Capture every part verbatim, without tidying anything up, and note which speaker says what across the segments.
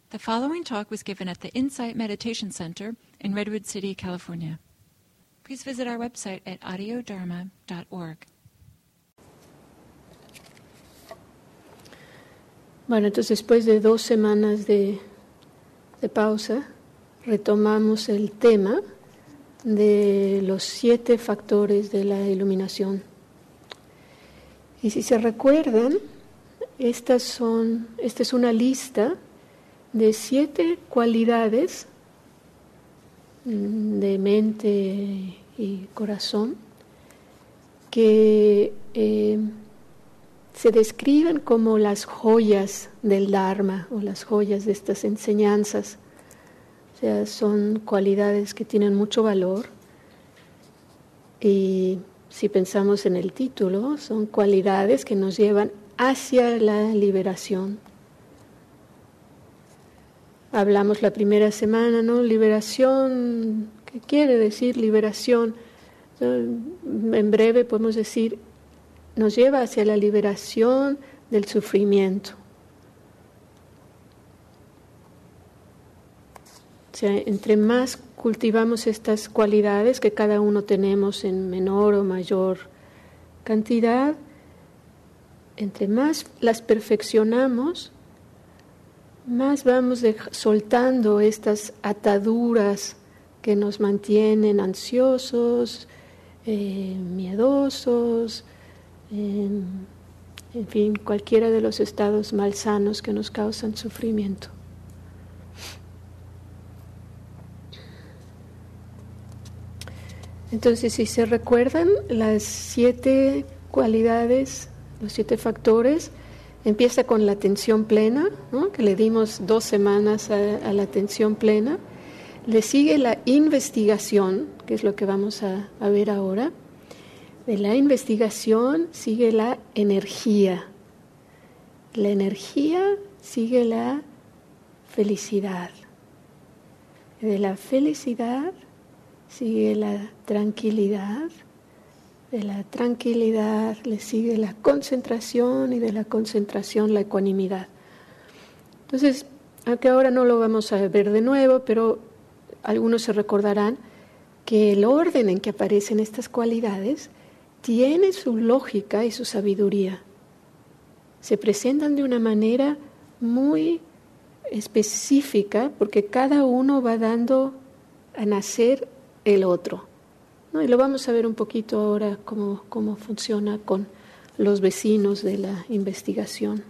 Speaker 1: The following talk was given at the Insight Meditation Center in Redwood City, California. Please visit our website at audio dharma dot org.
Speaker 2: Bueno, entonces después de dos semanas de, de pausa, retomamos el tema de los siete factores de la iluminación. Y si se recuerdan, estas son, esta es una lista de siete cualidades de mente y corazón que eh, se describen como las joyas del Dharma o las joyas de estas enseñanzas. O sea, son cualidades que tienen mucho valor y si pensamos en el título, son cualidades que nos llevan hacia la liberación. Hablamos la primera semana, ¿no? Liberación, ¿qué quiere decir liberación? En breve podemos decir, nos lleva hacia la liberación del sufrimiento. O sea, entre más cultivamos estas cualidades que cada uno tenemos en menor o mayor cantidad, entre más las perfeccionamos, más vamos de, soltando estas ataduras que nos mantienen ansiosos, eh, miedosos, eh, en fin, cualquiera de los estados malsanos que nos causan sufrimiento. Entonces, si se recuerdan, las siete cualidades, los siete factores, empieza con la atención plena, ¿no? Que le dimos dos semanas a, a la atención plena. Le sigue la investigación, que es lo que vamos a, a ver ahora. De la investigación sigue la energía. La energía sigue la felicidad. De la felicidad sigue la tranquilidad. De la tranquilidad le sigue la concentración y de la concentración la ecuanimidad. Entonces, aunque ahora no lo vamos a ver de nuevo, pero algunos se recordarán que el orden en que aparecen estas cualidades tiene su lógica y su sabiduría. Se presentan de una manera muy específica porque cada uno va dando a nacer el otro. ¿No? Y lo vamos a ver un poquito ahora cómo, cómo funciona con los vecinos de la investigación.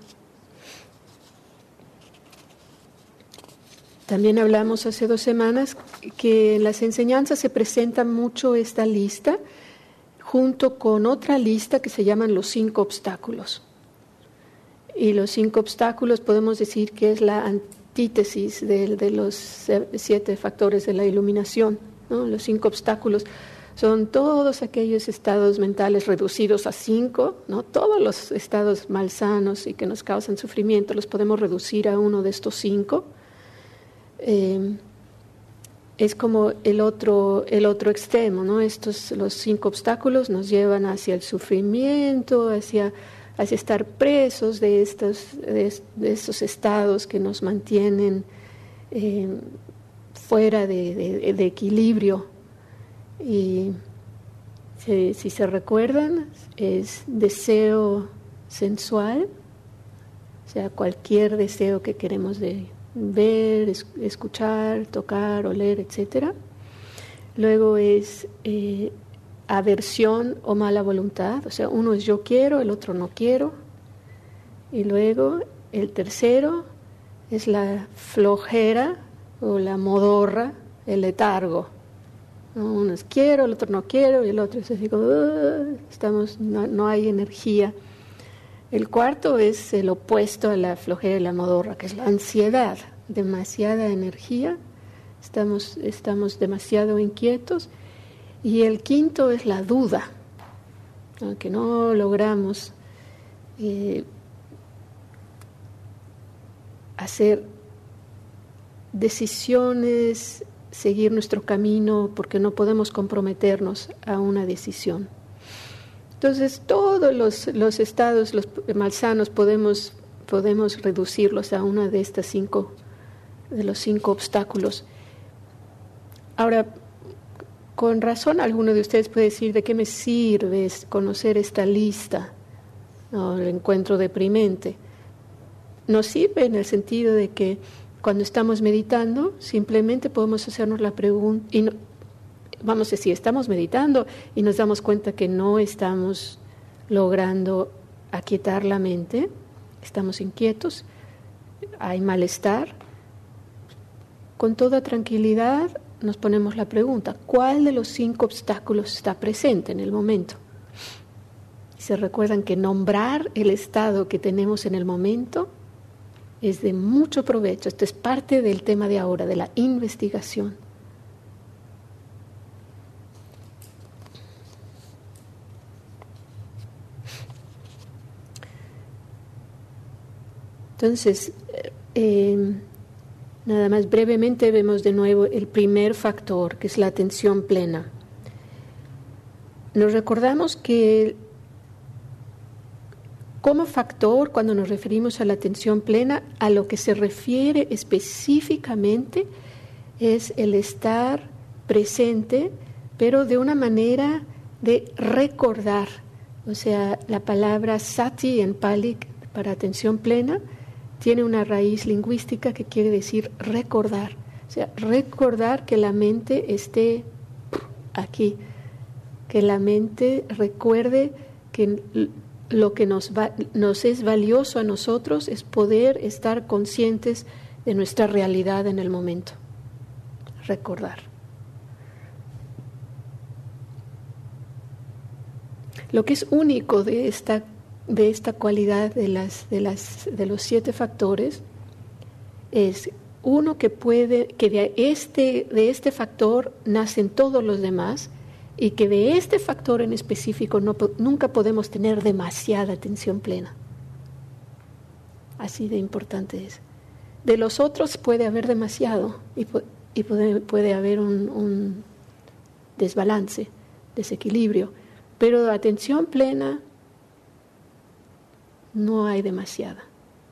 Speaker 2: También hablamos hace dos semanas que en las enseñanzas se presenta mucho esta lista junto con otra lista que se llaman los cinco obstáculos. Y los cinco obstáculos podemos decir que es la antítesis de, de los siete factores de la iluminación, ¿no? Los cinco obstáculos son todos aquellos estados mentales reducidos a cinco, ¿no? Todos los estados malsanos y que nos causan sufrimiento los podemos reducir a uno de estos cinco. Eh, es como el otro, el otro extremo, ¿no? Estos, los cinco obstáculos nos llevan hacia el sufrimiento, hacia, hacia estar presos de estos, de, de estos estados que nos mantienen eh, fuera de, de, de equilibrio. Y si, si se recuerdan, es deseo sensual, o sea, cualquier deseo que queremos de ver, es, escuchar, tocar, oler, etcétera. Luego es eh, aversión o mala voluntad, o sea, uno es yo quiero, el otro no quiero. Y luego el tercero es la flojera o la modorra, el letargo. Uno es quiero, el otro no quiero, y el otro es así como, uh, estamos, no, no hay energía. El cuarto es el opuesto a la flojera y la modorra, que es la ansiedad, demasiada energía, estamos, estamos demasiado inquietos. Y el quinto es la duda, aunque no logramos eh, hacer decisiones, seguir nuestro camino, porque no podemos comprometernos a una decisión. Entonces, todos los, los estados los malsanos podemos, podemos reducirlos a una de estas cinco de los cinco obstáculos. Ahora, con razón, alguno de ustedes puede decir, ¿de qué me sirve conocer esta lista? No, el encuentro deprimente. Nos sirve en el sentido de que cuando estamos meditando, simplemente podemos hacernos la pregunta, y no, vamos a decir, estamos meditando y nos damos cuenta que no estamos logrando aquietar la mente, estamos inquietos, hay malestar. Con toda tranquilidad nos ponemos la pregunta, ¿cuál de los cinco obstáculos está presente en el momento? Y se recuerdan que nombrar el estado que tenemos en el momento es de mucho provecho. Esto es parte del tema de ahora, de la investigación. Entonces, eh, nada más brevemente vemos de nuevo el primer factor, que es la atención plena. Nos recordamos que como factor, cuando nos referimos a la atención plena, a lo que se refiere específicamente es el estar presente, pero de una manera de recordar. O sea, la palabra sati en Pali para atención plena tiene una raíz lingüística que quiere decir recordar. O sea, recordar que la mente esté aquí, que la mente recuerde que lo que nos, va, nos es valioso a nosotros es poder estar conscientes de nuestra realidad en el momento. Recordar. Lo que es único de esta, de esta cualidad de, las, de, las, de los siete factores es uno que puede, que de este, de este factor nacen todos los demás, y que de este factor en específico no, nunca podemos tener demasiada atención plena. Así de importante es. De los otros puede haber demasiado y, y puede, puede haber un, un desbalance, desequilibrio, pero de atención plena no hay demasiada.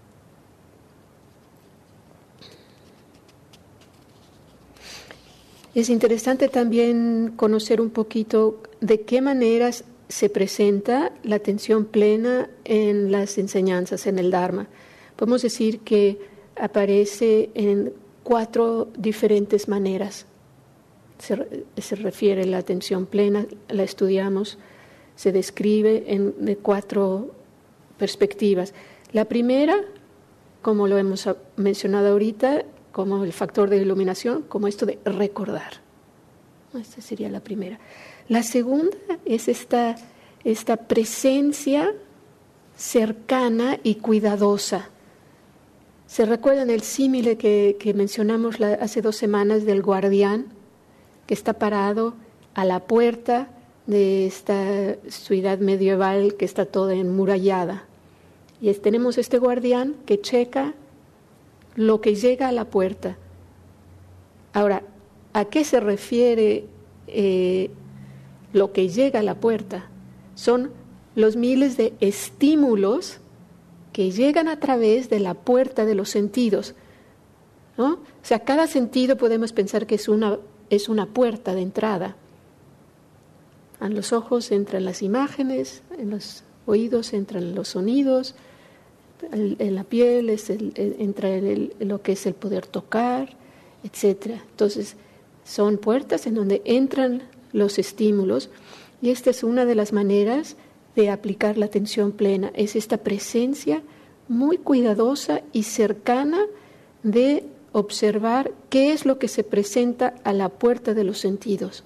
Speaker 2: Es interesante también conocer un poquito de qué maneras se presenta la atención plena en las enseñanzas, en el Dharma. Podemos decir que aparece en cuatro diferentes maneras. Se, se refiere a la atención plena, la estudiamos, se describe en de cuatro perspectivas. La primera, como lo hemos mencionado ahorita, como el factor de iluminación, como esto de recordar. Esta sería la primera. La segunda es esta, esta presencia cercana y cuidadosa. ¿Se recuerdan el símile que, que mencionamos la, hace dos semanas del guardián que está parado a la puerta de esta ciudad medieval que está toda enmurallada? Y es, tenemos este guardián que checa lo que llega a la puerta. Ahora, ¿a qué se refiere eh, lo que llega a la puerta? Son los miles de estímulos que llegan a través de la puerta de los sentidos, ¿no? O sea, cada sentido podemos pensar que es una, es una puerta de entrada. En los ojos entran las imágenes, en los oídos entran los sonidos, en la piel es el, entra el, lo que es el poder tocar, etcétera. Entonces, son puertas en donde entran los estímulos, y esta es una de las maneras de aplicar la atención plena, es esta presencia muy cuidadosa y cercana de observar qué es lo que se presenta a la puerta de los sentidos.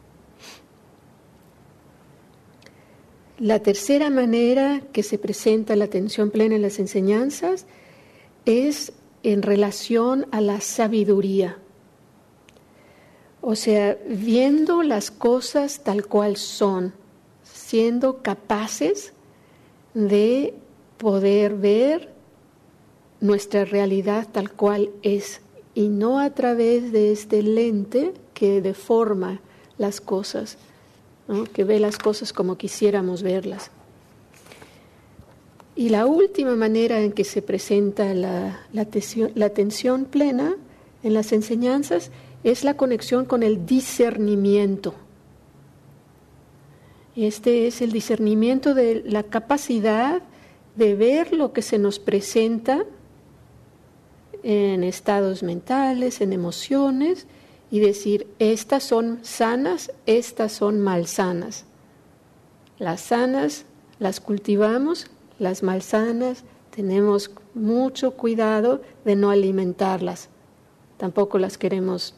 Speaker 2: La tercera manera que se presenta la atención plena en las enseñanzas es en relación a la sabiduría. O sea, viendo las cosas tal cual son, siendo capaces de poder ver nuestra realidad tal cual es, y no a través de este lente que deforma las cosas, ¿no? Que ve las cosas como quisiéramos verlas. Y la última manera en que se presenta la, la, atención, la atención plena en las enseñanzas es la conexión con el discernimiento. Este es el discernimiento de la capacidad de ver lo que se nos presenta en estados mentales, en emociones, y decir, estas son sanas, estas son malsanas. Las sanas las cultivamos, las malsanas tenemos mucho cuidado de no alimentarlas. Tampoco las queremos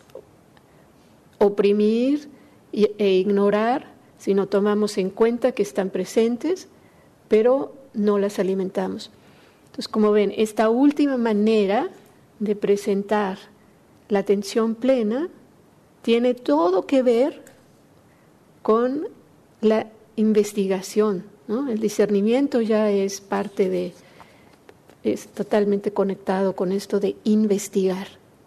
Speaker 2: oprimir e ignorar, sino tomamos en cuenta que están presentes, pero no las alimentamos. Entonces, como ven, esta última manera de presentar la atención plena tiene todo que ver con la investigación, ¿no? El discernimiento ya es parte de, es totalmente conectado con esto de investigar.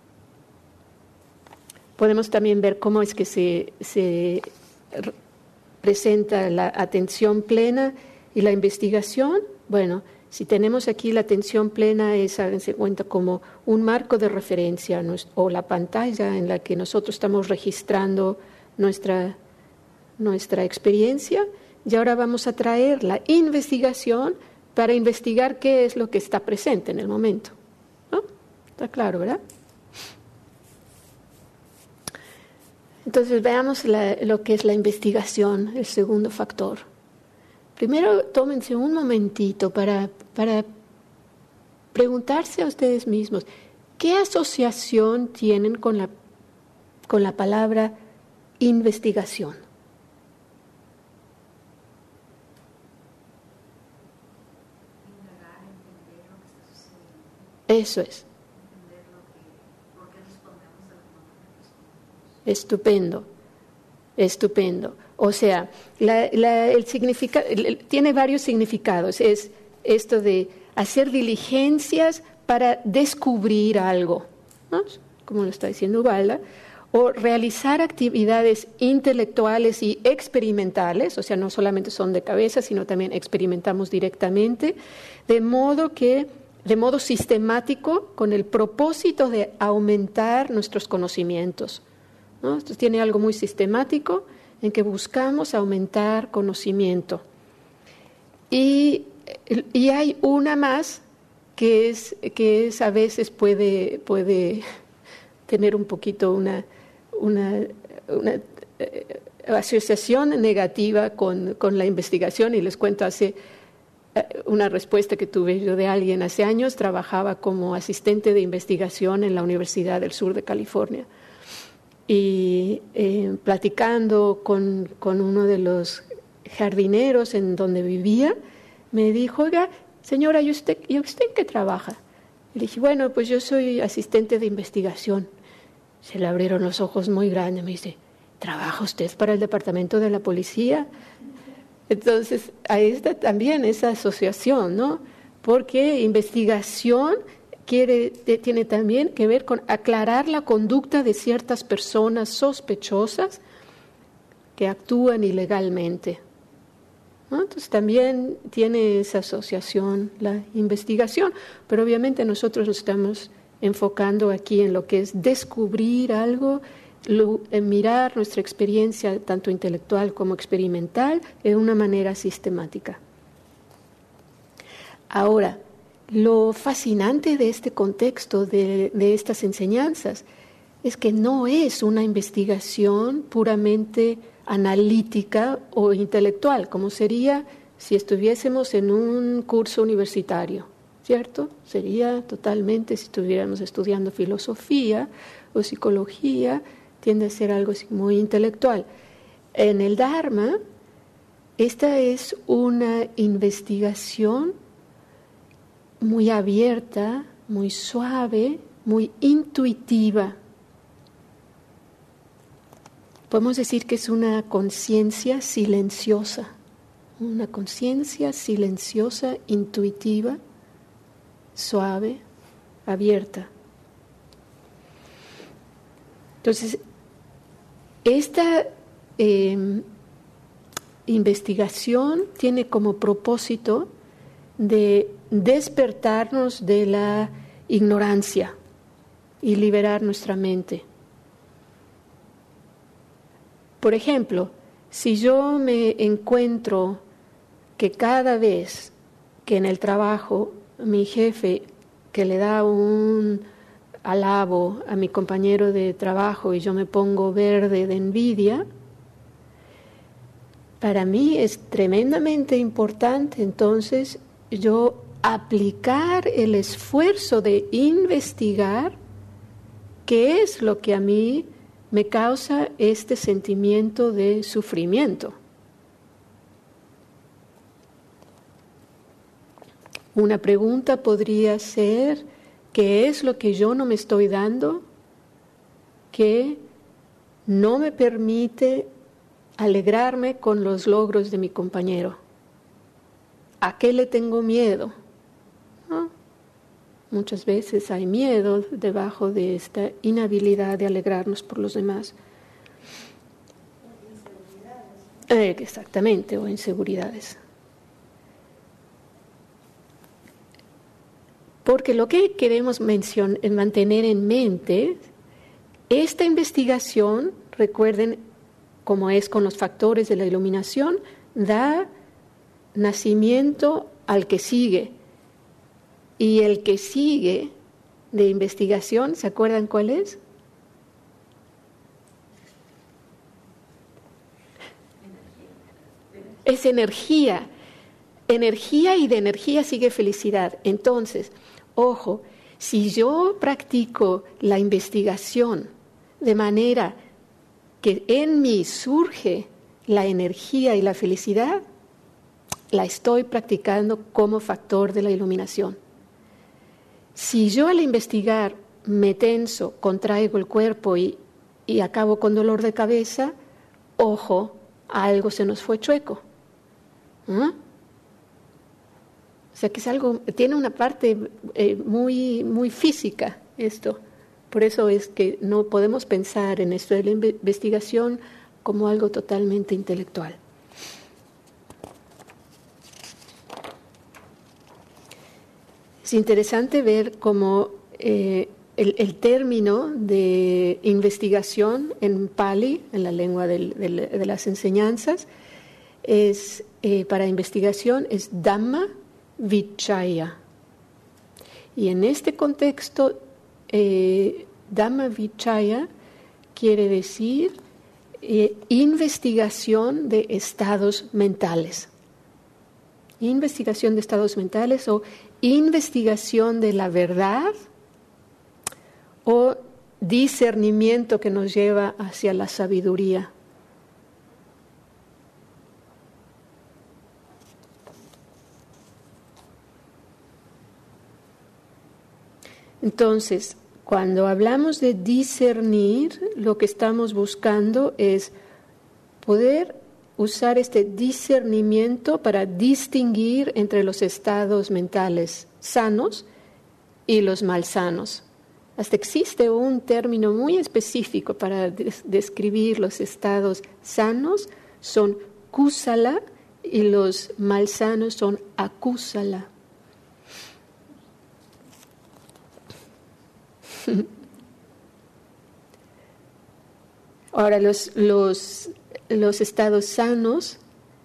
Speaker 2: Podemos también ver cómo es que se, se presenta la atención plena y la investigación. Bueno, si tenemos aquí la atención plena, es, háganse cuenta, como un marco de referencia o la pantalla en la que nosotros estamos registrando nuestra, nuestra experiencia, y ahora vamos a traer la investigación para investigar qué es lo que está presente en el momento, ¿no? Está claro, ¿verdad? Entonces veamos la, lo que es la investigación, el segundo factor. Primero, tómense un momentito para, para preguntarse a ustedes mismos, ¿qué asociación tienen con la, con la palabra investigación?
Speaker 3: Indagar, entender lo que está sucediendo.
Speaker 2: Eso es.
Speaker 3: Entender lo que, por qué respondemos de la forma que respondemos.
Speaker 2: Estupendo, estupendo. O sea, la, la, el significado, el, tiene varios significados. Es esto de hacer diligencias para descubrir algo, ¿no? Como lo está diciendo Ubalda, o realizar actividades intelectuales y experimentales, o sea, no solamente son de cabeza, sino también experimentamos directamente, de modo que, de modo sistemático, con el propósito de aumentar nuestros conocimientos, ¿no? Esto tiene algo muy sistemático en que buscamos aumentar conocimiento. Y, y hay una más que es, que es a veces puede, puede tener un poquito una, una, una eh, asociación negativa con, con la investigación, y les cuento hace eh, una respuesta que tuve yo de alguien hace años. Trabajaba como asistente de investigación en la Universidad del Sur de California. Y eh, platicando con, con uno de los jardineros en donde vivía, me dijo, oiga, señora, ¿y usted, ¿y usted en qué trabaja? Y le dije, bueno, pues yo soy asistente de investigación. Se le abrieron los ojos muy grandes, me dice, ¿trabaja usted para el departamento de la policía? Entonces, ahí está también esa asociación, ¿no? Porque investigación Quiere, tiene también que ver con aclarar la conducta de ciertas personas sospechosas que actúan ilegalmente, ¿no? Entonces también tiene esa asociación la investigación, pero obviamente nosotros nos estamos enfocando aquí en lo que es descubrir algo, lo, en mirar nuestra experiencia tanto intelectual como experimental de una manera sistemática. Ahora, lo fascinante de este contexto, de, de estas enseñanzas, es que no es una investigación puramente analítica o intelectual, como sería si estuviésemos en un curso universitario, ¿cierto? Sería totalmente, si estuviéramos estudiando filosofía o psicología, tiende a ser algo así muy intelectual. En el Dharma, esta es una investigación muy abierta, muy suave, muy intuitiva. Podemos decir que es una conciencia silenciosa, una conciencia silenciosa, intuitiva, suave, abierta. Entonces, esta eh, investigación tiene como propósito de despertarnos de la ignorancia, y liberar nuestra mente. Por ejemplo, si yo me encuentro que cada vez que en el trabajo mi jefe que le da un alabo a mi compañero de trabajo y yo me pongo verde de envidia, para mí es tremendamente importante entonces yo aplicar el esfuerzo de investigar qué es lo que a mí me causa este sentimiento de sufrimiento. Una pregunta podría ser, ¿qué es lo que yo no me estoy dando que no me permite alegrarme con los logros de mi compañero? ¿A qué le tengo miedo? ¿No? Muchas veces hay miedo debajo de esta inhabilidad de alegrarnos por los demás. Eh, exactamente, o inseguridades. Porque lo que queremos mencion- mantener en mente, esta investigación, recuerden, como es con los factores de la iluminación, da nacimiento al que sigue. Y el que sigue de investigación, ¿se acuerdan cuál es? Es energía. Energía, y de energía sigue felicidad. Entonces, ojo, si yo practico la investigación de manera que en mí surge la energía y la felicidad, la estoy practicando como factor de la iluminación. Si yo al investigar me tenso, contraigo el cuerpo y, y acabo con dolor de cabeza, ojo, algo se nos fue chueco. ¿Mm? O sea que es algo, tiene una parte eh, muy, muy física esto. Por eso es que no podemos pensar en esto de la investigación como algo totalmente intelectual. Es interesante ver cómo eh, el, el término de investigación en Pali, en la lengua del, del, de las enseñanzas, es eh, para investigación es Dhamma Vichaya. Y en este contexto, eh, Dhamma Vichaya quiere decir eh, investigación de estados mentales. Investigación de estados mentales o investigación de la verdad o discernimiento que nos lleva hacia la sabiduría. Entonces, cuando hablamos de discernir, lo que estamos buscando es poder usar este discernimiento para distinguir entre los estados mentales sanos y los malsanos. Hasta existe un término muy específico para des- describir los estados sanos, son kusala, y los malsanos son akusala. Ahora, los, los, los estados sanos,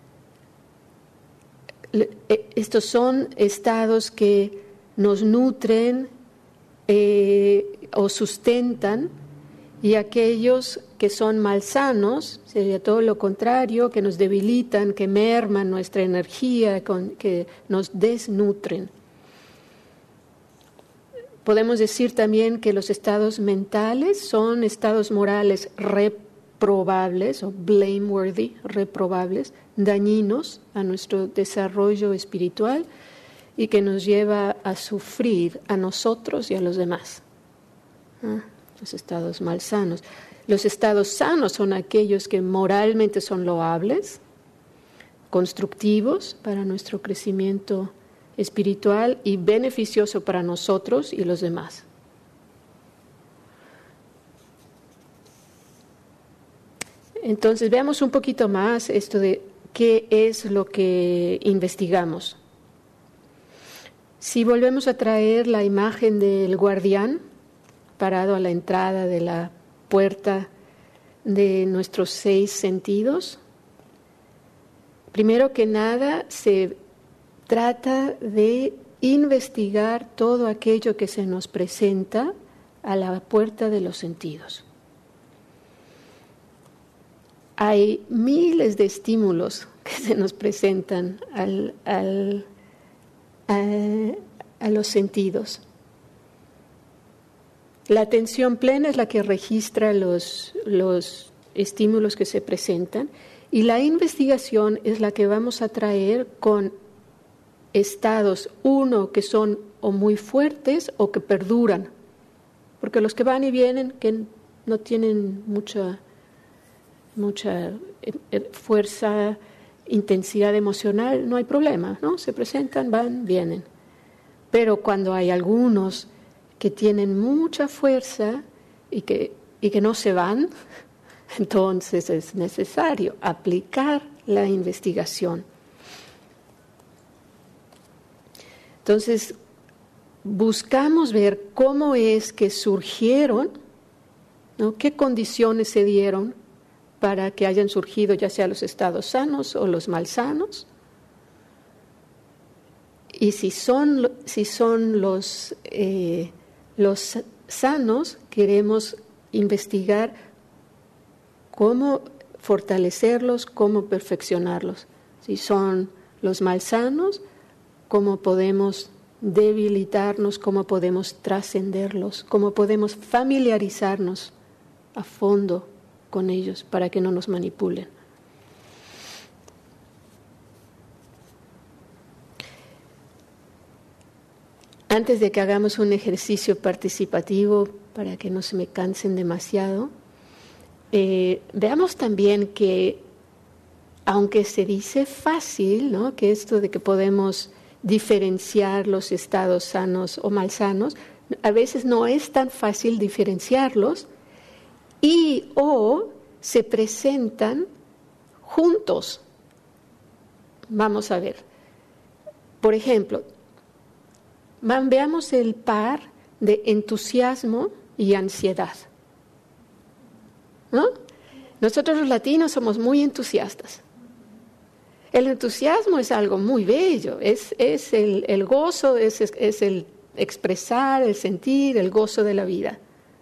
Speaker 2: estos son estados que nos nutren eh, o sustentan, y aquellos que son malsanos, sería todo lo contrario, que nos debilitan, que merman nuestra energía, con, que nos desnutren. Podemos decir también que los estados mentales son estados morales reprobables o blameworthy, reprobables, dañinos a nuestro desarrollo espiritual y que nos lleva a sufrir a nosotros y a los demás. ¿Ah? Los estados malsanos. Los estados sanos son aquellos que moralmente son loables, constructivos para nuestro crecimiento espiritual y beneficioso para nosotros y los demás. Entonces, veamos un poquito más esto de qué es lo que investigamos. Si volvemos a traer la imagen del guardián, parado a la entrada de la puerta de nuestros seis sentidos. Primero que nada, se trata de investigar todo aquello que se nos presenta a la puerta de los sentidos. Hay miles de estímulos que se nos presentan al, al, a, a los sentidos. La atención plena es la que registra los, los estímulos que se presentan, y la investigación es la que vamos a traer con estados, uno, que son o muy fuertes o que perduran, porque los que van y vienen, que no tienen mucha, mucha fuerza, intensidad emocional, no hay problema, ¿no? Se presentan, van, vienen. Pero cuando hay algunos que tienen mucha fuerza y que, y que no se van, entonces es necesario aplicar la investigación. Entonces, buscamos ver cómo es que surgieron, ¿no? Qué condiciones se dieron para que hayan surgido ya sea los estados sanos o los malsanos. Y si son, si son los, eh, los sanos, queremos investigar cómo fortalecerlos, cómo perfeccionarlos. Si son los malsanos, cómo podemos debilitarnos, cómo podemos trascenderlos, cómo podemos familiarizarnos a fondo con ellos para que no nos manipulen. Antes de que hagamos un ejercicio participativo, para que no se me cansen demasiado, eh, veamos también que, aunque se dice fácil, ¿no?, que esto de que podemos diferenciar los estados sanos o malsanos, a veces no es tan fácil diferenciarlos, y o se presentan juntos. Vamos a ver. Por ejemplo, veamos el par de entusiasmo y ansiedad, ¿no? Nosotros los latinos somos muy entusiastas. El entusiasmo es algo muy bello, es, es el, el gozo, es, es el expresar, el sentir, el gozo de la vida.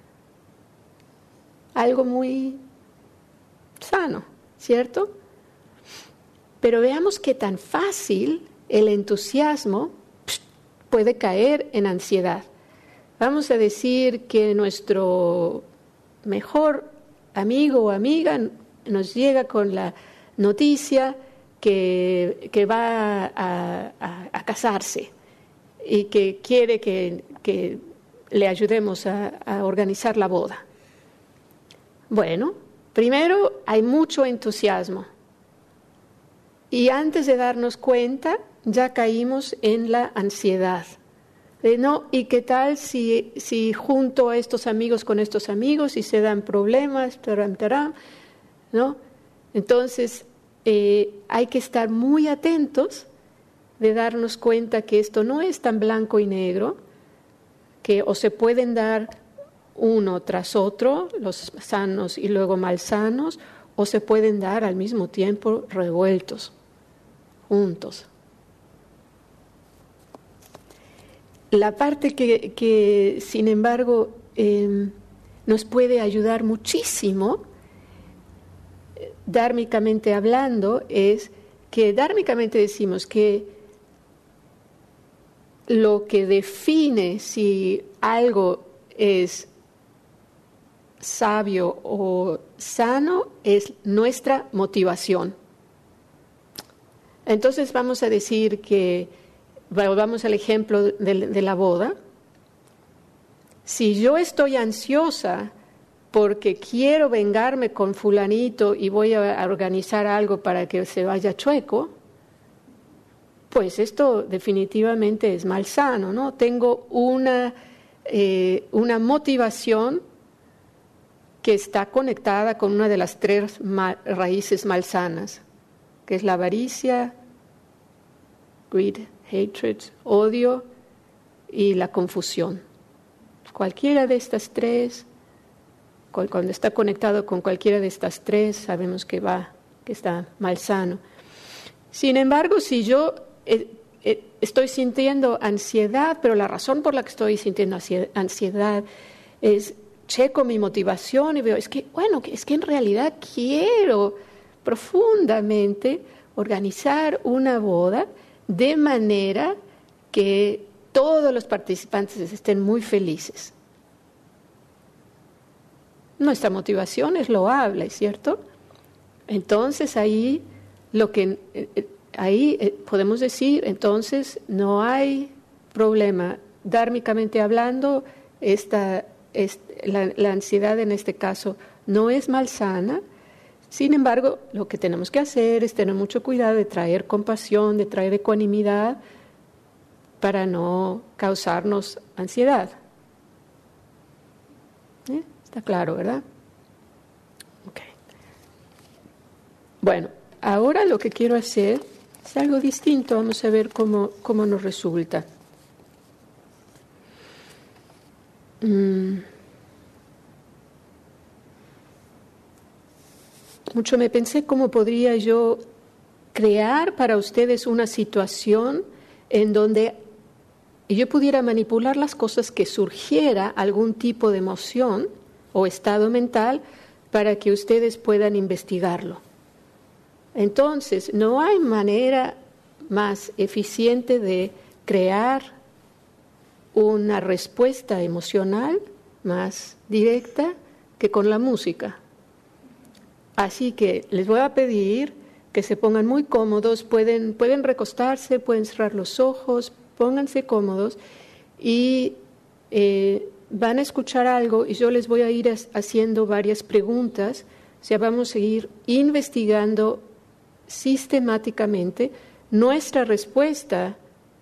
Speaker 2: Algo muy sano, ¿cierto? Pero veamos qué tan fácil el entusiasmo puede caer en ansiedad. Vamos a decir que nuestro mejor amigo o amiga nos llega con la noticia que, que va a, a, a casarse y que quiere que, que le ayudemos a, a organizar la boda. Bueno, primero hay mucho entusiasmo y antes de darnos cuenta ya caímos en la ansiedad. De no, ¿y qué tal si, si junto a estos amigos con estos amigos y se dan problemas, taram, taram, ¿no? Entonces eh, hay que estar muy atentos de darnos cuenta que esto no es tan blanco y negro, que o se pueden dar uno tras otro, los sanos y luego malsanos, o se pueden dar al mismo tiempo revueltos, juntos. La parte que, que sin embargo, eh, nos puede ayudar muchísimo, dármicamente hablando, es que dármicamente decimos que lo que define si algo es sabio o sano es nuestra motivación. Entonces vamos a decir que, volvamos al ejemplo de, de la boda. Si yo estoy ansiosa porque quiero vengarme con fulanito y voy a organizar algo para que se vaya chueco, pues esto definitivamente es malsano, ¿no? Tengo una, eh, una motivación que está conectada con una de las tres ma- raíces malsanas, que es la avaricia, greed, hatred, odio y la confusión. Cualquiera de estas tres, cuando está conectado con cualquiera de estas tres, sabemos que va, que está malsano. Sin embargo, si yo eh, eh, estoy sintiendo ansiedad, pero la razón por la que estoy sintiendo ansiedad es, checo mi motivación y veo, es que, bueno, es que en realidad quiero profundamente organizar una boda de manera que todos los participantes estén muy felices. Nuestra motivación es loable, ¿cierto? Entonces ahí lo que ahí podemos decir, entonces no hay problema. Dármicamente hablando, esta, esta la, la ansiedad en este caso no es malsana. Sin embargo, lo que tenemos que hacer es tener mucho cuidado de traer compasión, de traer ecuanimidad para no causarnos ansiedad. ¿Eh? Está claro, ¿verdad? Okay. Bueno, ahora lo que quiero hacer es algo distinto. Vamos a ver cómo, cómo nos resulta. Mm. Mucho me pensé cómo podría yo crear para ustedes una situación en donde yo pudiera manipular las cosas, que surgiera algún tipo de emoción o estado mental para que ustedes puedan investigarlo. Entonces, no hay manera más eficiente de crear una respuesta emocional más directa que con la música. Así que les voy a pedir que se pongan muy cómodos, pueden, pueden recostarse, pueden cerrar los ojos, pónganse cómodos y eh, van a escuchar algo y yo les voy a ir haciendo varias preguntas. O sea, vamos a ir investigando sistemáticamente nuestra respuesta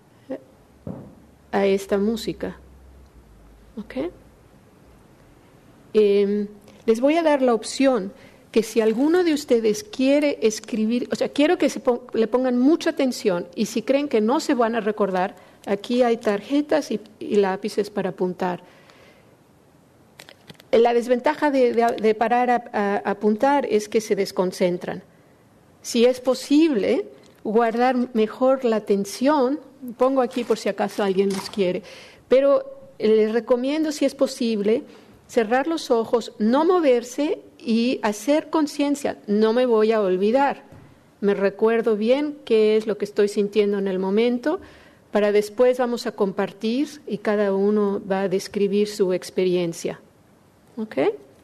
Speaker 2: a esta música. ¿Ok? Eh, les voy a dar la opción que si alguno de ustedes quiere escribir, o sea, quiero que se pon, le pongan mucha atención, y si creen que no se van a recordar, aquí hay tarjetas y, y lápices para apuntar. La desventaja de, de, de parar a, a, a apuntar es que se desconcentran. Si es posible, guardar mejor la atención, pongo aquí por si acaso alguien los quiere, pero les recomiendo, si es posible, cerrar los ojos, no moverse y hacer conciencia. No me voy a olvidar. Me recuerdo bien qué es lo que estoy sintiendo en el momento, para después vamos a compartir y cada uno va a describir su experiencia. ¿Ok?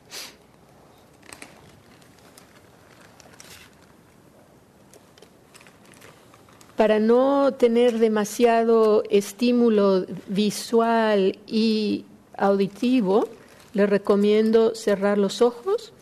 Speaker 2: Para no tener demasiado estímulo visual y auditivo, les recomiendo cerrar los ojos.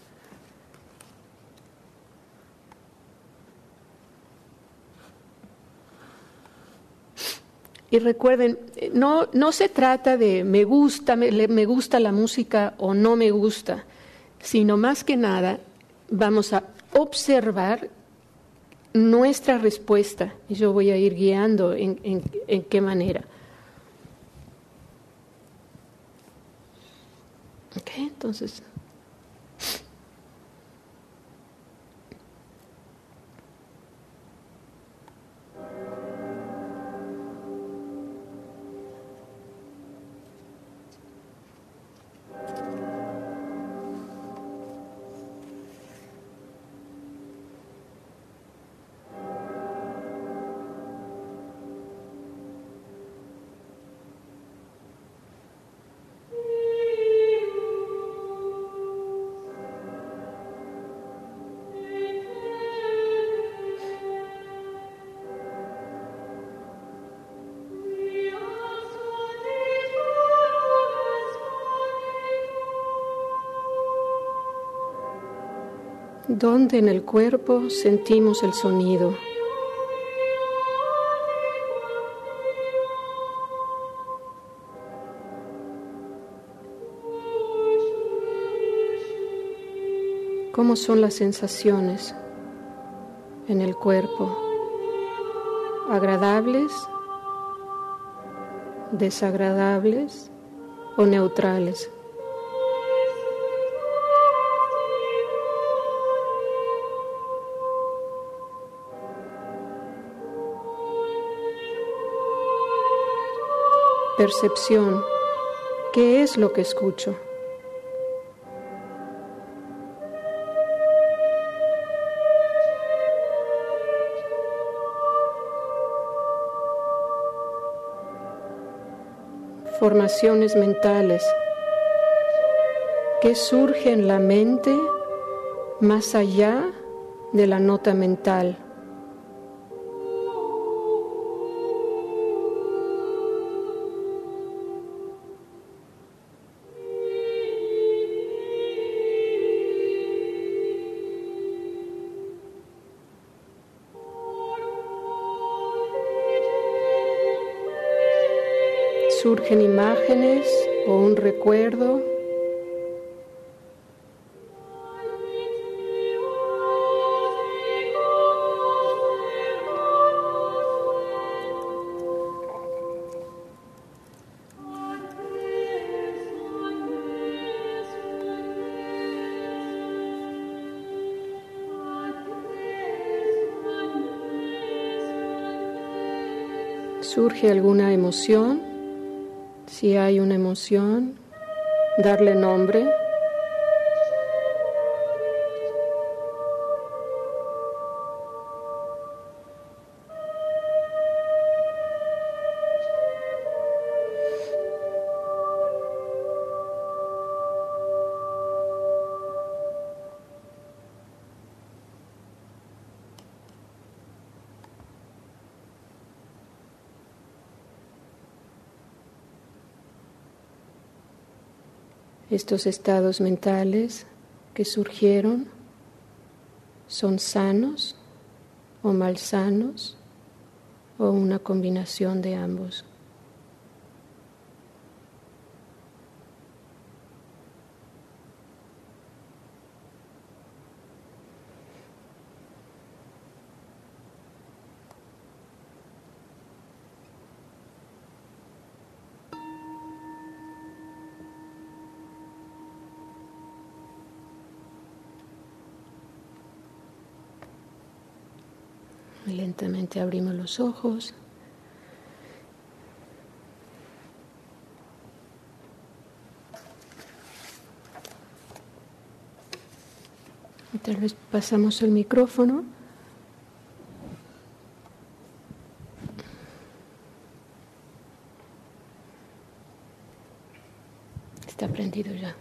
Speaker 2: Y recuerden, no, no se trata de me gusta, me, me gusta la música o no me gusta, sino más que nada vamos a observar nuestra respuesta. Y yo voy a ir guiando en, en, en qué manera. Ok, entonces. ¿Dónde en el cuerpo sentimos el sonido? ¿Cómo son las sensaciones en el cuerpo? ¿Agradables? ¿Desagradables? o neutrales. Percepción. ¿Qué es lo que escucho? Formaciones mentales. ¿Qué surge en la mente más allá de la nota mental? Surgen imágenes o un recuerdo. Surge alguna emoción. Si hay una emoción, darle nombre. Estos estados mentales que surgieron son sanos o malsanos o una combinación de ambos. Lentamente abrimos los ojos. Y tal vez pasamos el micrófono. Está prendido ya.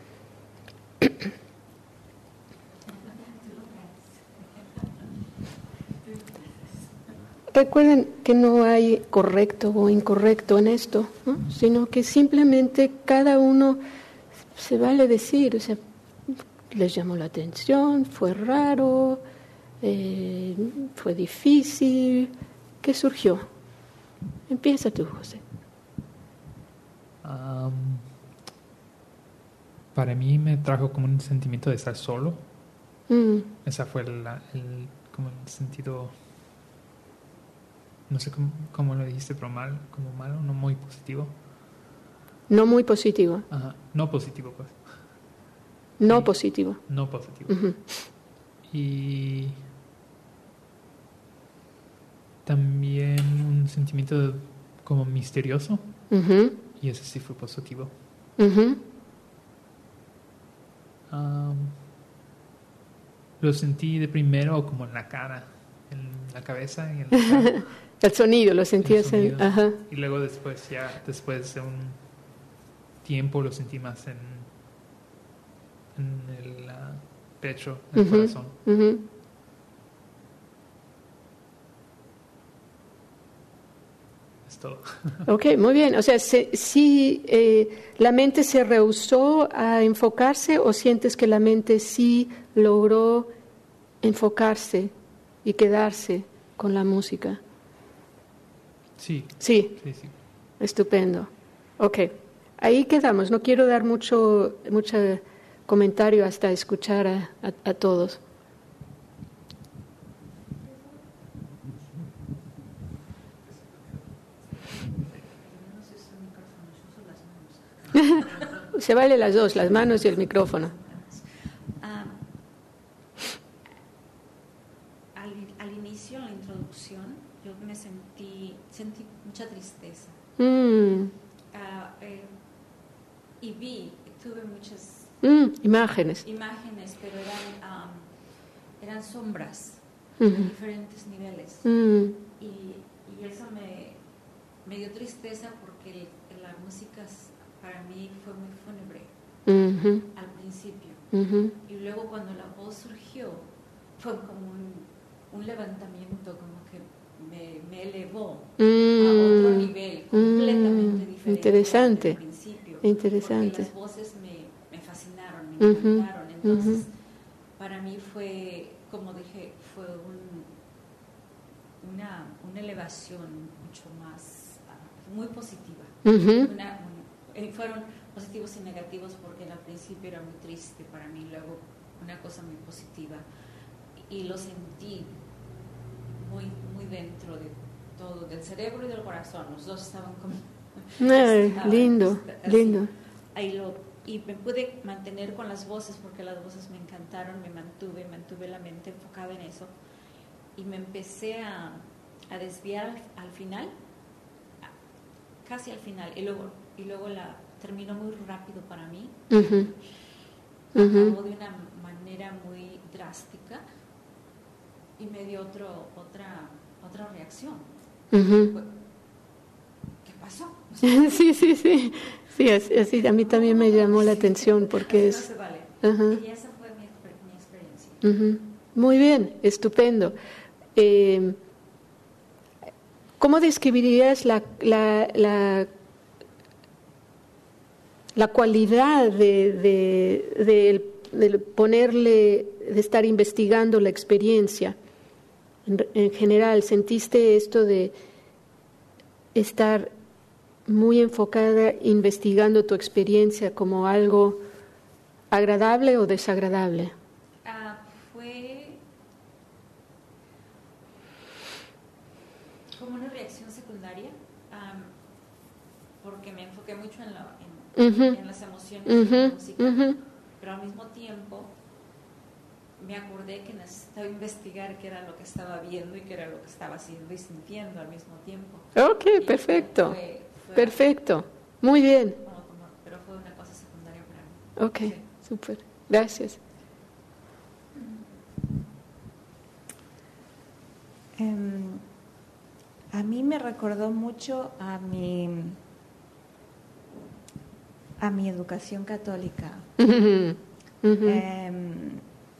Speaker 2: Recuerden que no hay correcto o incorrecto en esto, ¿no? Sino que simplemente cada uno se vale decir, o sea, les llamó la atención, fue raro, eh, fue difícil, ¿qué surgió? Empieza tú, José.
Speaker 4: Um, para mí me trajo como un sentimiento de estar solo. Mm. Esa fue la, el, como el sentido... No sé cómo, cómo lo dijiste, pero mal, como malo, no muy positivo.
Speaker 2: No muy positivo.
Speaker 4: Ajá, no positivo, pues.
Speaker 2: No
Speaker 4: sí,
Speaker 2: positivo.
Speaker 4: No positivo.
Speaker 2: Uh-huh.
Speaker 4: Y también un sentimiento como misterioso. Uh-huh. Y ese sí fue positivo. Uh-huh. Um, lo sentí de primero como en la cara, en la cabeza y en la cara.
Speaker 2: El sonido, lo sentías en... Ajá.
Speaker 4: Y luego después, ya después de un tiempo, lo sentí más en, en el uh, pecho, en el uh-huh. corazón. Uh-huh. Es todo.
Speaker 2: Ok, muy bien. O sea, ¿sí eh, la mente se rehusó a enfocarse o sientes que la mente sí logró enfocarse y quedarse con la música?
Speaker 4: Sí.
Speaker 2: Sí.
Speaker 4: Sí, sí.
Speaker 2: Estupendo. Ok. Ahí quedamos. No quiero dar mucho, mucho comentario hasta escuchar a, a, a todos. se vale las dos, las manos y el micrófono.
Speaker 3: Ah, al, al inicio, en la introducción, yo me sentí, sentí mucha tristeza.
Speaker 2: Mm.
Speaker 3: Ah, eh, y vi, tuve muchas
Speaker 2: Mm, imágenes.
Speaker 3: imágenes, pero eran, um, eran sombras
Speaker 2: Mm.
Speaker 3: de diferentes niveles.
Speaker 2: Mm.
Speaker 3: Y, y eso me, me dio tristeza porque el, la música para mí fue muy fúnebre
Speaker 2: Mm-hmm.
Speaker 3: al principio.
Speaker 2: Mm-hmm.
Speaker 3: Y luego cuando la voz surgió, fue como un, un levantamiento, como que me, me elevó
Speaker 2: Mm.
Speaker 3: a otro nivel completamente
Speaker 2: Mm.
Speaker 3: diferente
Speaker 2: Interesante.
Speaker 3: al principio.
Speaker 2: Interesante.
Speaker 3: Porque las voces me, me fascinaron, me
Speaker 2: Uh-huh.
Speaker 3: encantaron. Entonces,
Speaker 2: Uh-huh.
Speaker 3: para mí fue, como dije, fue un, una, una elevación mucho más, uh, muy positiva.
Speaker 2: Uh-huh.
Speaker 3: Una, un, eh, fueron positivos y negativos porque al principio era muy triste para mí, luego una cosa muy positiva. Y lo sentí muy, muy dentro de todo, del cerebro y del corazón. Los dos estaban como...
Speaker 2: Ay,
Speaker 3: estaban,
Speaker 2: lindo,
Speaker 3: así.
Speaker 2: lindo.
Speaker 3: Ahí lo, y me pude mantener con las voces porque las voces me encantaron, me mantuve, mantuve la mente enfocada en eso. Y me empecé a, a desviar al, al final, a, casi al final, y luego, y luego la terminó muy rápido para mí.
Speaker 2: Uh-huh.
Speaker 3: Acabó
Speaker 2: Uh-huh.
Speaker 3: de una manera muy drástica y me dio otro, otra, otra reacción.
Speaker 2: Uh-huh.
Speaker 3: ¿Qué pasó?
Speaker 2: Sí, sí, sí. Sí, así, así a mí también me llamó la atención porque
Speaker 3: Así
Speaker 2: es...
Speaker 3: no se vale.
Speaker 2: Uh-huh.
Speaker 3: Y esa fue mi, mi experiencia.
Speaker 2: Uh-huh. Muy bien, estupendo. Eh, ¿Cómo describirías la, la, la, la cualidad de, de, de, de ponerle, de estar investigando la experiencia? En, en general, ¿sentiste esto de estar muy enfocada investigando tu experiencia como algo agradable o desagradable?
Speaker 3: Ah, fue como una reacción secundaria, um, porque me enfoqué mucho en, la, en,
Speaker 2: Uh-huh.
Speaker 3: en las emociones
Speaker 2: Uh-huh.
Speaker 3: y en la música,
Speaker 2: Uh-huh.
Speaker 3: pero al mismo tiempo me acordé que necesitaba investigar qué era lo que estaba viendo y qué era lo que estaba haciendo y sintiendo al mismo tiempo.
Speaker 2: Ok,
Speaker 3: Y
Speaker 2: perfecto.
Speaker 3: fue- fue-
Speaker 2: Perfecto. Muy bien.
Speaker 3: Bueno, como- pero fue una cosa secundaria para mí.
Speaker 2: Ok,
Speaker 3: Sí.
Speaker 2: súper. Gracias.
Speaker 5: Um, a mí me recordó mucho a mi a mi educación católica.
Speaker 2: Uh-huh. Uh-huh.
Speaker 5: Um,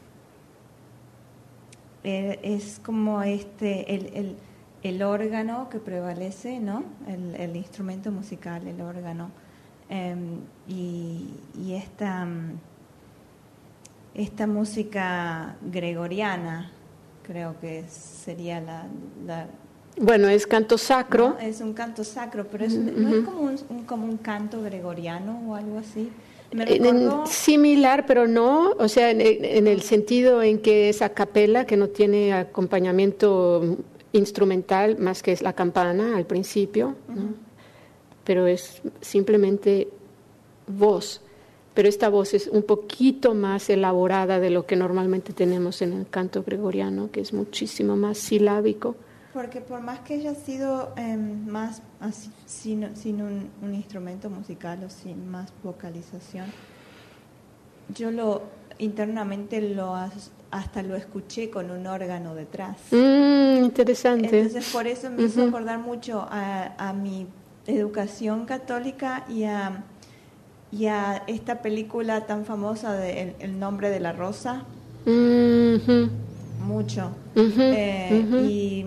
Speaker 5: eh, es como este el, el, el órgano que prevalece, ¿no? El, el instrumento musical, el órgano. Um, y, y esta um, esta música gregoriana, creo que sería la, la
Speaker 2: Bueno, es canto sacro.
Speaker 5: ¿no? Es un canto sacro, pero es, no es como un, un, como un canto gregoriano o algo así. Me recordó...
Speaker 2: Similar, pero no, o sea, en, en el sentido en que es a capela, que no tiene acompañamiento instrumental más que es la campana al principio, ¿no? Uh-huh. Pero es simplemente voz. Pero esta voz es un poquito más elaborada de lo que normalmente tenemos en el canto gregoriano, que es muchísimo más silábico.
Speaker 5: Porque por más que haya sido eh, más así, sin, sin un, un instrumento musical o sin más vocalización, yo lo internamente lo hasta lo escuché con un órgano detrás.
Speaker 2: Mm, interesante.
Speaker 5: Entonces por eso me uh-huh. hizo acordar mucho a, a mi educación católica y a, y a esta película tan famosa de El, el nombre de la rosa.
Speaker 2: Uh-huh.
Speaker 5: Mucho.
Speaker 2: Uh-huh.
Speaker 5: Eh,
Speaker 2: uh-huh.
Speaker 5: Y...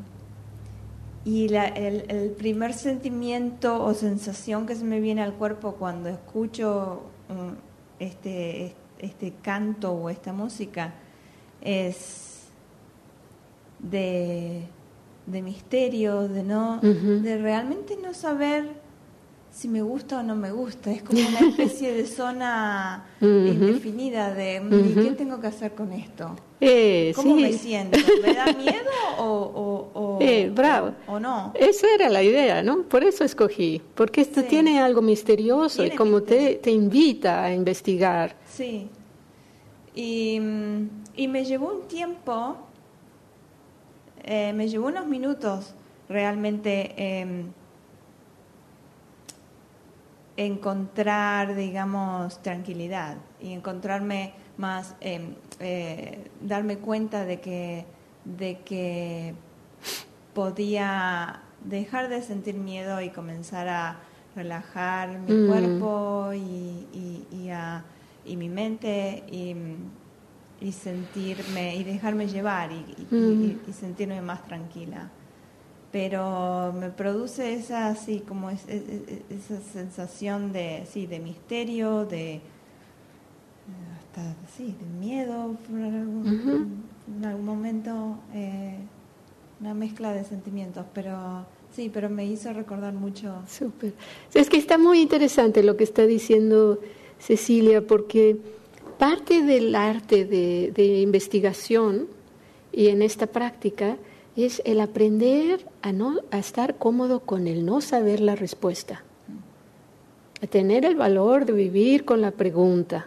Speaker 5: Y la, el, el primer sentimiento o sensación que se me viene al cuerpo cuando escucho um, este, este canto o esta música es de, de misterio, de no, uh-huh. de realmente no saber si me gusta o no me gusta. Es como una especie de zona uh-huh. indefinida de uh-huh. ¿y qué tengo que hacer con esto?
Speaker 2: Eh,
Speaker 5: ¿Cómo
Speaker 2: sí.
Speaker 5: me siento? ¿Me da miedo o, o, o,
Speaker 2: eh, bravo.
Speaker 5: o, o no?
Speaker 2: Eso era la idea, ¿no? Por eso escogí, porque esto sí. tiene algo misterioso tiene y como te, te invita a investigar.
Speaker 5: Sí. Y, y me llevó un tiempo, eh, me llevó unos minutos realmente eh, encontrar, digamos, tranquilidad y encontrarme más, eh, eh, darme cuenta de que, de que podía dejar de sentir miedo y comenzar a relajar mi mm. cuerpo y, y, y, a, y mi mente y, y sentirme y dejarme llevar y, mm. y, y sentirme más tranquila. Pero me produce esa así como es, es, es, esa sensación de sí de misterio, de hasta sí de miedo por algún, uh-huh. en algún momento, eh, una mezcla de sentimientos, pero sí, pero me hizo recordar mucho.
Speaker 2: Súper. Es que está muy interesante lo que está diciendo Cecilia, porque parte del arte de, de investigación y en esta práctica es el aprender a no a estar cómodo con el no saber la respuesta, a tener el valor de vivir con la pregunta.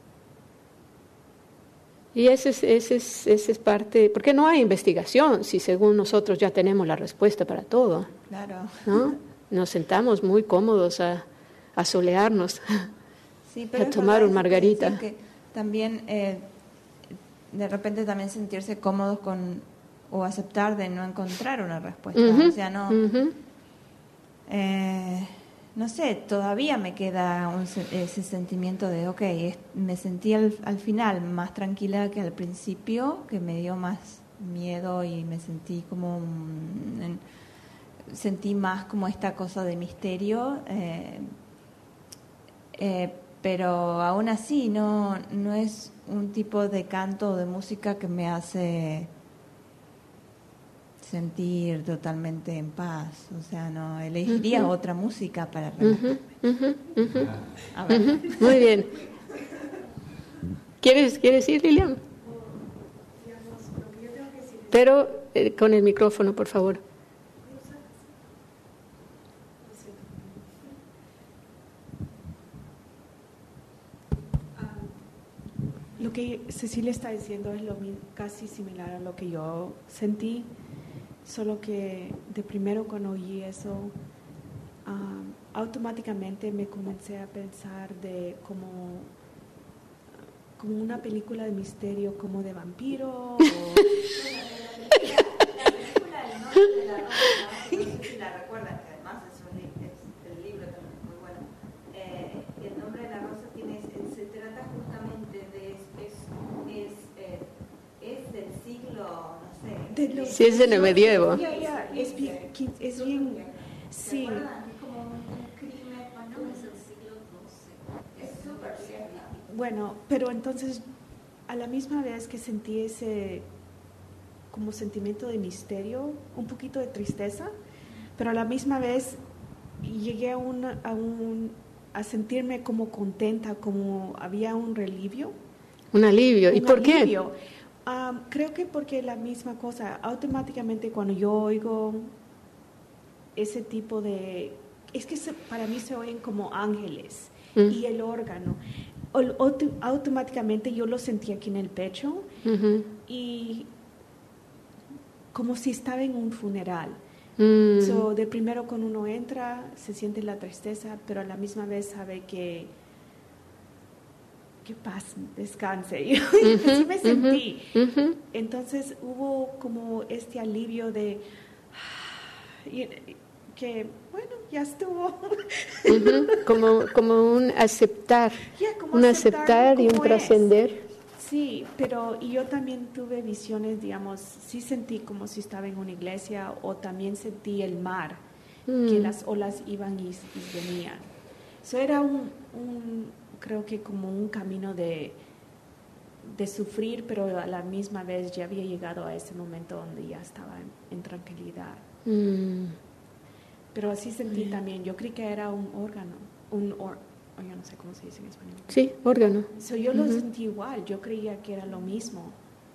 Speaker 2: Y ese es, ese es, ese es parte, porque no hay investigación si según nosotros ya tenemos la respuesta para todo.
Speaker 5: Claro.
Speaker 2: ¿No? Nos sentamos muy cómodos a, a solearnos,
Speaker 5: sí, pero
Speaker 2: a tomar un margarita.
Speaker 5: Que también eh, de repente también sentirse cómodos con o aceptar de no encontrar una respuesta, uh-huh, o sea, no, uh-huh. eh, no sé, todavía me queda un, ese sentimiento de, ok, es, me sentí al, al final más tranquila que al principio, que me dio más miedo y me sentí como, en, sentí más como esta cosa de misterio, eh, eh, pero aún así no, no es un tipo de canto o de música que me hace sentir totalmente en paz, o sea, no elegiría uh-huh. otra música para relajarme.
Speaker 2: Uh-huh, uh-huh, uh-huh. A ver. Uh-huh. Muy bien. ¿Quieres, ¿quieres ir, Lilian? Pero eh, con el micrófono, por favor.
Speaker 6: Lo que Cecilia está diciendo es lo casi similar a lo que yo sentí. Solo que de primero cuando oí eso, um, automáticamente me comencé a pensar de como, como una película de misterio, como de vampiro. O la película El nombre de la rosa, no sé si la recuerdan, que además es, un, es el libro también es muy bueno. Eh, el nombre de la rosa tiene, se trata justamente de, es, es, eh, es del siglo... De los,
Speaker 2: sí, es en el medievo.
Speaker 6: Yeah, yeah, es bien, es bien, sí. Bueno, pero entonces a la misma vez que sentí ese como sentimiento de misterio, un poquito de tristeza, pero a la misma vez llegué a un, a un a sentirme como contenta, como había un relivio.
Speaker 2: Un alivio. ¿Y
Speaker 6: un
Speaker 2: por
Speaker 6: alivio. qué? Um, creo que porque la misma cosa, automáticamente cuando yo oigo ese tipo de... Es que se, para mí se oyen como ángeles mm. y el órgano. O, o, automáticamente yo lo sentí aquí en el pecho uh-huh. y como si estaba en un funeral. Mm. So, de primero cuando uno entra se siente la tristeza, pero a la misma vez sabe que que paz, descanse. Y uh-huh, así me sentí. Uh-huh. Entonces hubo como este alivio de y, que, bueno, ya estuvo.
Speaker 2: Uh-huh. Como, como un aceptar, yeah, como un aceptar y un trascender.
Speaker 6: Sí, pero y yo también tuve visiones, digamos, sí sentí como si estaba en una iglesia o también sentí el mar, mm. que las olas iban y, y venían. Eso era un... un creo que como un camino de, de sufrir, pero a la misma vez ya había llegado a ese momento donde ya estaba en, en tranquilidad. Mm. Pero así sentí también. Yo creí que era un órgano, un or, oh, yo no sé cómo se dice en español.
Speaker 2: Sí, órgano.
Speaker 6: So, yo lo uh-huh. sentí igual. Yo creía que era lo mismo.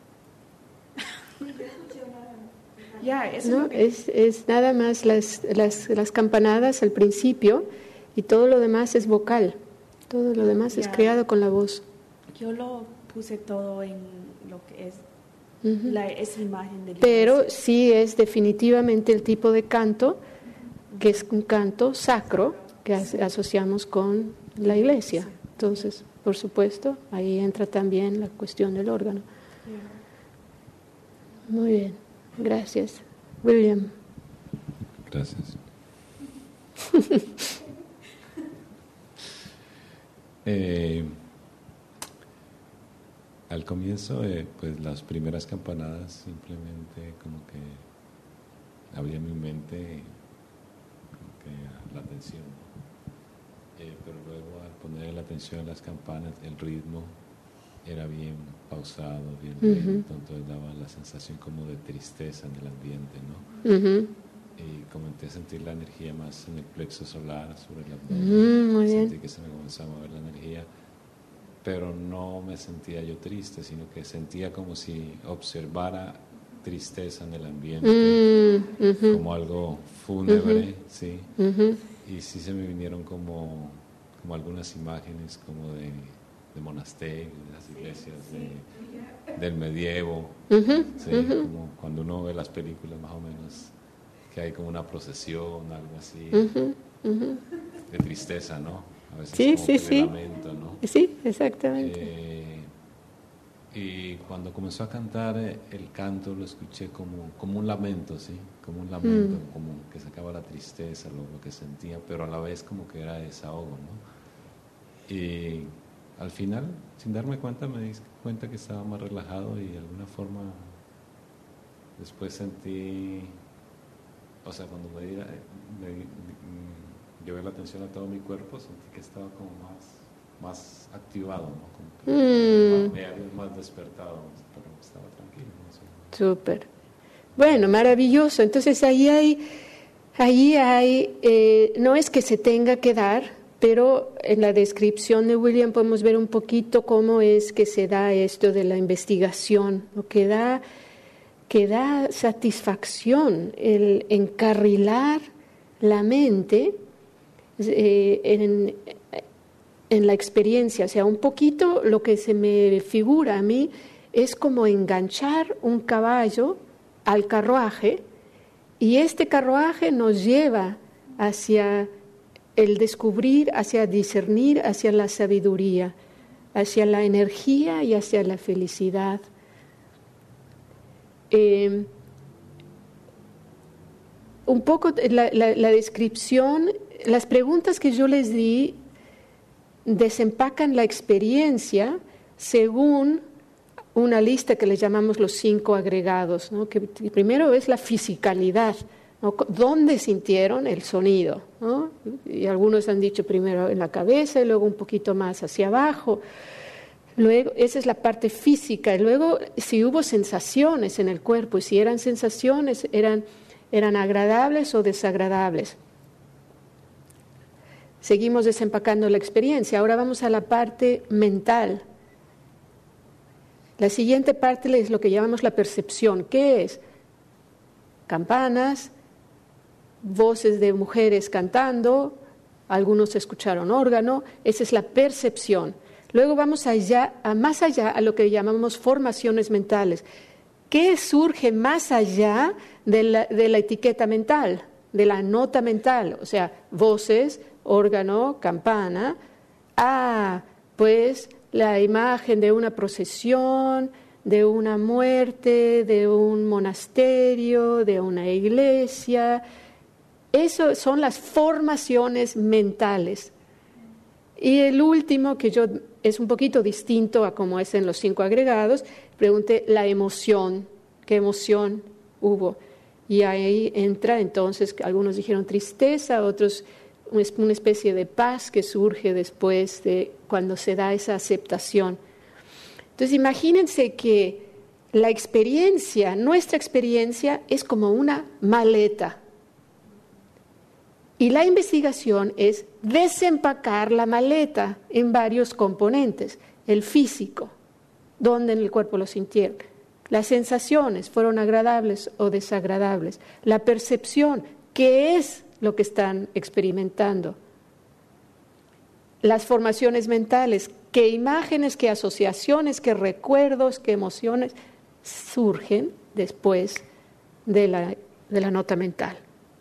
Speaker 6: Ya, eso
Speaker 2: no,
Speaker 6: es, que...
Speaker 2: es, es nada más las, las, las campanadas al principio y todo lo demás es vocal. Todo lo demás yeah. es creado con la voz.
Speaker 6: Yo lo puse todo en lo que es uh-huh. la, esa imagen de la
Speaker 2: Pero
Speaker 6: iglesia.
Speaker 2: Sí es definitivamente el tipo de canto que es un canto sacro que as- asociamos con la iglesia. Entonces, por supuesto, ahí entra también la cuestión del órgano. Muy bien, gracias. William.
Speaker 7: Gracias. eh, al comienzo, eh, pues las primeras campanadas simplemente como que abría mi mente como que a la atención, ¿no? eh, pero luego al poner la atención a las campanas, el ritmo era bien pausado, bien
Speaker 2: uh-huh.
Speaker 7: lento, entonces daba la sensación como de tristeza en el ambiente, ¿no?
Speaker 2: Uh-huh.
Speaker 7: Y comencé a sentir la energía más en el plexo solar, sobre el abdomen.
Speaker 2: Mm, muy
Speaker 7: Sentí
Speaker 2: bien.
Speaker 7: que se me comenzaba a mover la energía, pero no me sentía yo triste, sino que sentía como si observara tristeza en el ambiente,
Speaker 2: mm, uh-huh.
Speaker 7: como algo fúnebre,
Speaker 2: uh-huh.
Speaker 7: sí.
Speaker 2: Uh-huh.
Speaker 7: Y sí se me vinieron como, como algunas imágenes como de, de monasterios, de las iglesias de, del medievo,
Speaker 2: uh-huh.
Speaker 7: sí,
Speaker 2: uh-huh.
Speaker 7: como cuando uno ve las películas más o menos, que hay como una procesión, algo así,
Speaker 2: uh-huh. Uh-huh.
Speaker 7: de tristeza, ¿no? A veces
Speaker 2: Sí,
Speaker 7: como
Speaker 2: sí,
Speaker 7: de
Speaker 2: sí.
Speaker 7: lamento, ¿no?
Speaker 2: Sí, exactamente.
Speaker 7: Eh, y cuando comenzó a cantar eh, el canto lo escuché como, como un lamento, ¿sí? Como un lamento,
Speaker 2: Mm.
Speaker 7: como que sacaba la tristeza, lo, lo que sentía, pero a la vez como que era desahogo, ¿no? Y al final, sin darme cuenta, me di cuenta que estaba más relajado y de alguna forma después sentí, o sea, cuando me, di, me, me llevé la atención a todo mi cuerpo, sentí que estaba como más, más activado, ¿no? Como que
Speaker 2: Mm.
Speaker 7: más, me había más despertado, pero estaba tranquilo, ¿no? Sí.
Speaker 2: Súper. Bueno, maravilloso. Entonces ahí hay, ahí hay, eh, no es que se tenga que dar, pero en la descripción de William podemos ver un poquito cómo es que se da esto de la investigación, lo que da, que da satisfacción el encarrilar la mente eh, en, en la experiencia. O sea, un poquito lo que se me figura a mí es como enganchar un caballo al carruaje y este carruaje nos lleva hacia el descubrir, hacia discernir, hacia la sabiduría, hacia la energía y hacia la felicidad. Eh, un poco la, la, la descripción, las preguntas que yo les di desempacan la experiencia según una lista que le llamamos los cinco agregados, ¿no? Que primero es la fisicalidad, ¿no? ¿Dónde sintieron el sonido? ¿No? Y algunos han dicho primero en la cabeza y luego un poquito más hacia abajo. Luego, esa es la parte física. Y luego, si hubo sensaciones en el cuerpo, y si eran sensaciones, eran, eran agradables o desagradables. Seguimos desempacando la experiencia. Ahora vamos a la parte mental. La siguiente parte es lo que llamamos la percepción. ¿Qué es? Campanas, voces de mujeres cantando, algunos escucharon órgano, esa es la percepción. Luego vamos allá, a más allá a lo que llamamos formaciones mentales. ¿Qué surge más allá de la, de la etiqueta mental, de la nota mental? O sea, voces, órgano, campana. Ah, pues la imagen de una procesión, de una muerte, de un monasterio, de una iglesia. Eso son las formaciones mentales. Y el último, que yo es un poquito distinto a como es en los cinco agregados, pregunté la emoción, ¿qué emoción hubo? Y ahí entra entonces, algunos dijeron tristeza, otros una especie de paz que surge después de cuando se da esa aceptación. Entonces imagínense que la experiencia, nuestra experiencia es como una maleta. Y la investigación es desempacar la maleta en varios componentes. El físico, dónde en el cuerpo lo sintieron. Las sensaciones, fueron agradables o desagradables. La percepción, qué es lo que están experimentando. Las formaciones mentales, qué imágenes, qué asociaciones, qué recuerdos, qué emociones surgen después de la, de la nota mental.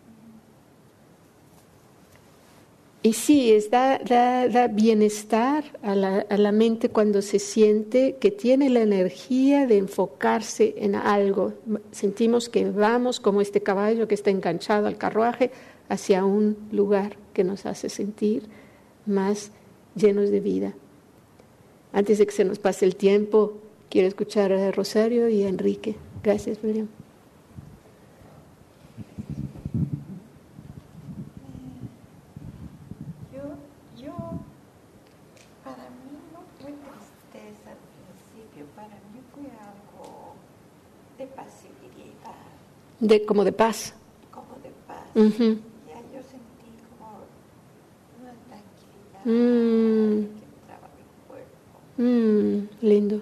Speaker 2: Y sí, es da, da, da bienestar a la, a la mente cuando se siente que tiene la energía de enfocarse en algo. Sentimos que vamos como este caballo que está enganchado al carruaje hacia un lugar que nos hace sentir más llenos de vida. Antes de que se nos pase el tiempo, quiero escuchar a Rosario y a Enrique. Gracias, Miriam. De, como de paz.
Speaker 8: Como de paz.
Speaker 2: Uh-huh.
Speaker 8: Ya yo sentí como una tranquilidad
Speaker 2: Mm.
Speaker 8: que entraba en mi cuerpo.
Speaker 2: Mm, lindo.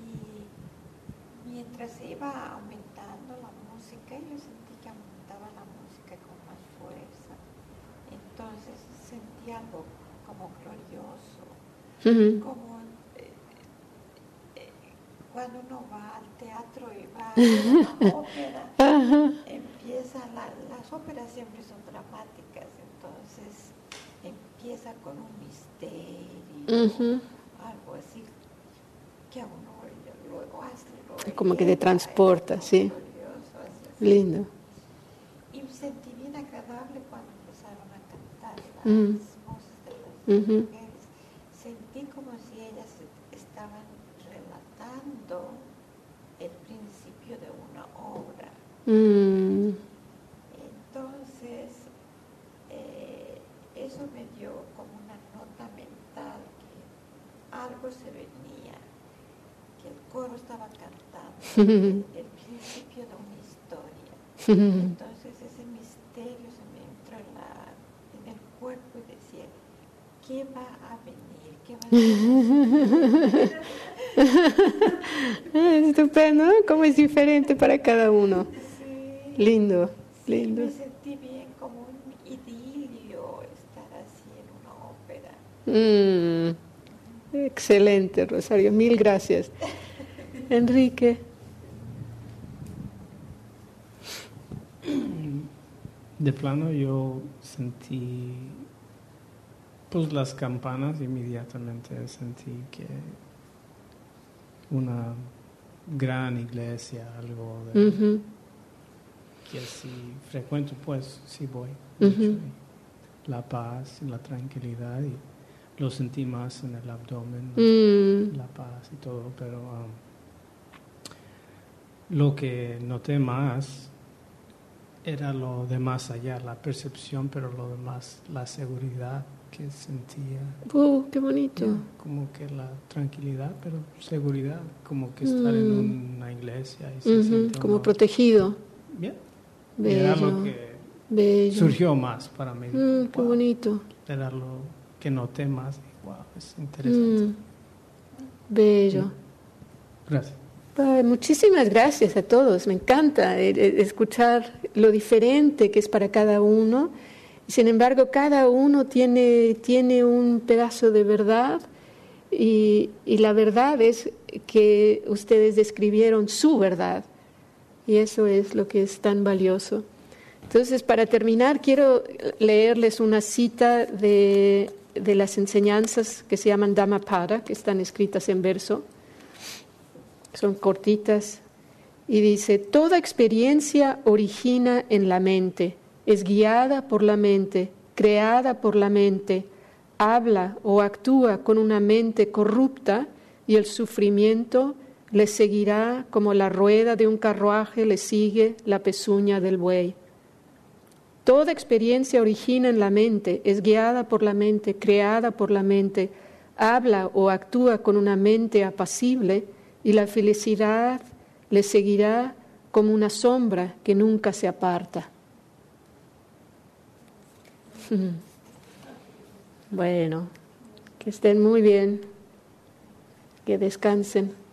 Speaker 8: Y mientras iba aumentando la música, yo sentí que aumentaba la música con más fuerza. Entonces sentí algo como glorioso,
Speaker 2: Uh-huh.
Speaker 8: como eh, eh, cuando uno va al teatro y va a la ópera.
Speaker 2: Ajá.
Speaker 8: Empieza, la, las óperas siempre son dramáticas, entonces empieza con un misterio,
Speaker 2: Uh-huh.
Speaker 8: algo así, que a uno luego hace. Luego
Speaker 2: Como que te transporta, sí.
Speaker 8: Glorioso, así, así.
Speaker 2: Lindo.
Speaker 8: Y sentí bien agradable cuando empezaron a cantar las
Speaker 2: Mm.
Speaker 8: voces de las
Speaker 2: Uh-huh.
Speaker 8: mujeres. Sentí como si ellas estaban relatando el principio de una obra.
Speaker 2: Mm.
Speaker 8: Entonces, eh, eso me dio como una nota mental que algo se venía, que el coro estaba cantando el, el principio de una historia. Entonces ese misterio se me entró en, la, en el cuerpo y decía, ¿qué va a venir? ¿Qué va a venir?
Speaker 2: Estupendo, ¿no? Cómo es diferente para cada uno.
Speaker 8: Sí.
Speaker 2: Lindo,
Speaker 8: Sí,
Speaker 2: lindo.
Speaker 8: me sentí bien, como un idilio estar así en una ópera.
Speaker 2: Mm. Excelente, Rosario. Mil gracias. Enrique.
Speaker 9: De plano yo sentí pues las campanas, inmediatamente sentí que una gran iglesia, algo de,
Speaker 2: Uh-huh.
Speaker 9: que si frecuento, pues sí voy.
Speaker 2: Uh-huh.
Speaker 9: mucho, y la paz y la tranquilidad, y lo sentí más en el abdomen,
Speaker 2: Mm.
Speaker 9: la paz y todo, pero um, lo que noté más era lo de más allá, la percepción, pero lo demás, la seguridad que sentía.
Speaker 2: Uh, qué bonito.
Speaker 9: Yeah, como que la tranquilidad, pero seguridad, como que estar
Speaker 2: Mm.
Speaker 9: en una iglesia y se
Speaker 2: Uh-huh.
Speaker 9: siente
Speaker 2: Como
Speaker 9: uno-
Speaker 2: protegido.
Speaker 9: Yeah. Era
Speaker 2: Bello.
Speaker 9: lo que
Speaker 2: Bello.
Speaker 9: surgió más para mí.
Speaker 2: Mm, qué
Speaker 9: Wow.
Speaker 2: bonito.
Speaker 9: Era lo que noté más. Y, wow, es interesante.
Speaker 2: Mm. Bello.
Speaker 9: Gracias.
Speaker 2: Ay, muchísimas gracias a todos. Me encanta eh, eh, escuchar lo diferente que es para cada uno. Sin embargo, cada uno tiene, tiene un pedazo de verdad y, y la verdad es que ustedes describieron su verdad. Y eso es lo que es tan valioso. Entonces, para terminar, quiero leerles una cita de, de las enseñanzas que se llaman Dhammapada, que están escritas en verso. Son cortitas. Y dice, toda experiencia origina en la mente, es guiada por la mente, creada por la mente, habla o actúa con una mente corrupta y el sufrimiento le seguirá como la rueda de un carruaje le sigue la pezuña del buey. Toda experiencia origina en la mente, es guiada por la mente, creada por la mente, habla o actúa con una mente apacible y la felicidad le seguirá como una sombra que nunca se aparta. Bueno, que estén muy bien, que descansen.